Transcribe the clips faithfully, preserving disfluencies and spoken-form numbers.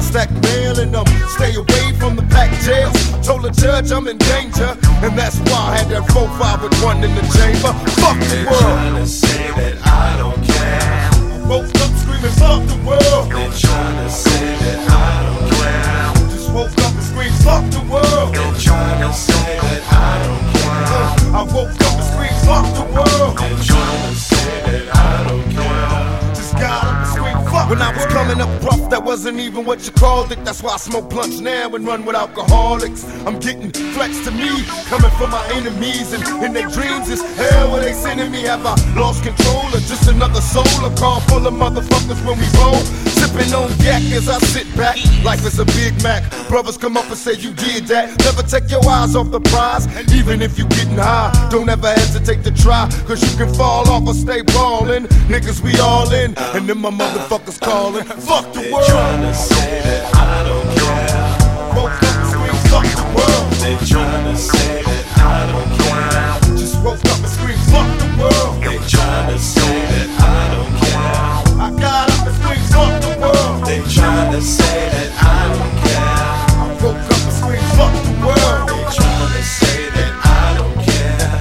stack mail and um, stay away from the packed jails. I told the judge I'm in danger, and that's why I had that four five with one in the chamber. Fuck the world. They're trying to say that I don't care. Woke up screaming, fuck the world. They're trying to say that I don't care. Just woke up and screamed, fuck the world. They're trying to say that I don't care. Uh, I woke up and screamed, fuck the world. They're trying to say that I don't care. Just got up and screamed, fuck. When I was coming up rough, that wasn't even what you called it. That's why I smoke blunts now and run with alcoholics. I'm getting flex to me, coming from my enemies, and in their dreams is hell where they sending me. Have I lost control or just another soul? A car full of motherfuckers when we roll, sipping on yak as I sit back. Life is a Big Mac. Brothers come up and say you did that. Never take your eyes off the prize, even if you getting high. Don't ever hesitate to try, cause you can fall off or stay ballin'. Niggas, we all in, and then my motherfuckers calling. Fuck the world. They're trying to say that I don't care. Woke up and screamed, fuck the world. They're trying to say that I don't care. Just woke up and screamed, fuck the world. They're trying to say that I don't care. I got up and screamed, fuck the world. They're trying to say that I don't care. I woke up and screamed, fuck the world. They're trying to say that I don't care.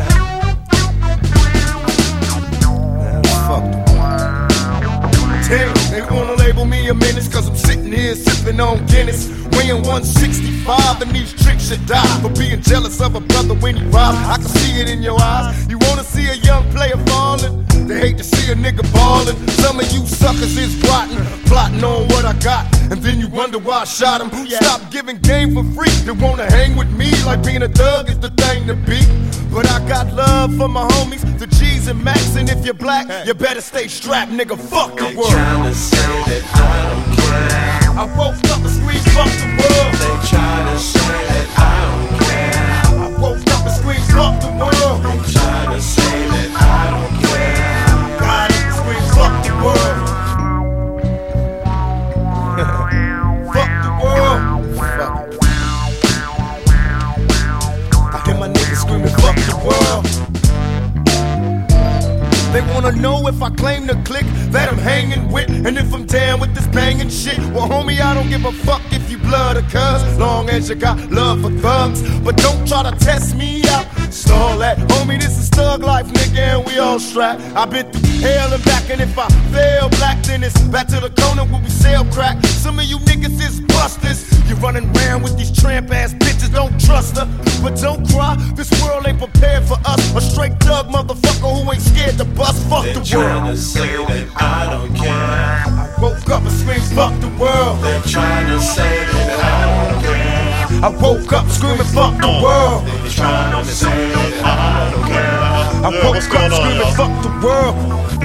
Man, fuck the world. Damn, they wanna label me a menace, cause I'm sitting here sipping on Guinness, weighing one sixty-five, and these tricks should die for being jealous of a brother when he robs. I can see it in your eyes. You wanna see a young player falling? They hate to see a nigga ballin'. Some of you suckers is rotten, plotting on what I got, and then you wonder why I shot him. Stop giving game for free. They wanna hang with me like being a thug is the thing to be. But I got love for my homies, the G's and Max, and if you're black, you better stay strapped, nigga. Fuck the They're world. trying to say that I don't care. I woke up and screamed, fuck the world. They're trying to say that I don't care. I woke up and screamed, fuck the world. They're trying to say that I don't care. Got up and screamed, fuck the world. Fuck the world. Fuck it. I hear my niggas screaming, fuck the world. They wanna know if I claim the click that I'm hanging with, and if I'm down with this banging shit. Well, homie, I don't give a fuck if you blood or cuz, long as you got love for thugs. But don't try to test me out, stall that. Homie, this is thug life, nigga, and we all strapped. I've been through hell and back, and if I fail black, then it's back to the corner where we sell crack. Some of you niggas is busters. You running around with these tramp ass bitches, don't trust her. But don't cry, this world ain't prepared for us. A straight thug motherfucker who ain't scared to bust. Fuck They're the trying world. to say that I don't care. I woke up and screamed, fuck the world. They're trying to say that I don't care. I woke up screaming, fuck the world. They're trying to say that I don't care. I woke up screaming, fuck the world.